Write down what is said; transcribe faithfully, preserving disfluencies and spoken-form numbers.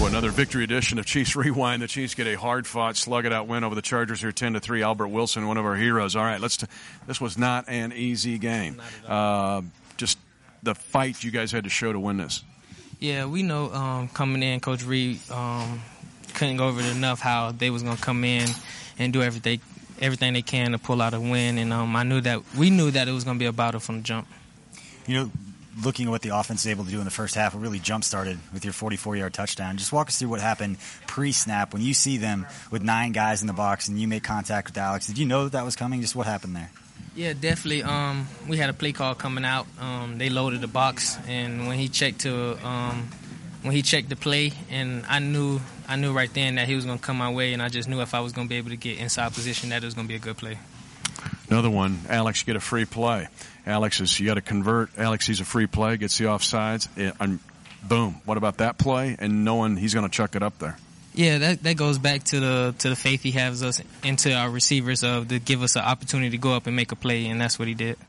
Well, another victory edition of Chiefs Rewind. The Chiefs get a hard-fought, slug-it-out win over the Chargers here, ten to three. Albert Wilson, one of our heroes. All right, let's. T- this was not an easy game. Uh, just the fight you guys had to show to win this. Yeah, we know um, coming in, Coach Reed um, couldn't go over it enough how they was going to come in and do everything, everything they can to pull out a win. And um, I knew that we knew that it was going to be a battle from the jump. You know, looking at what the offense was able to do in the first half, it really jump-started with your forty-four-yard touchdown. Just walk us through what happened pre-snap when you see them with nine guys in the box and you make contact with Alex. Did you know that that was coming? Just what happened there? Yeah, definitely. Um, we had a play call coming out. Um, they loaded the box, and when he checked to um, when he checked the play, and I knew I knew right then that he was going to come my way, and I just knew if I was going to be able to get inside position that it was going to be a good play. Another one, Alex get a free play. Alex is you got to convert. Alex sees a free play, gets the offsides, and boom. What about that play? And knowing he's going to chuck it up there. Yeah, that that goes back to the to the faith he has us into our receivers of to give us an opportunity to go up and make a play, and that's what he did.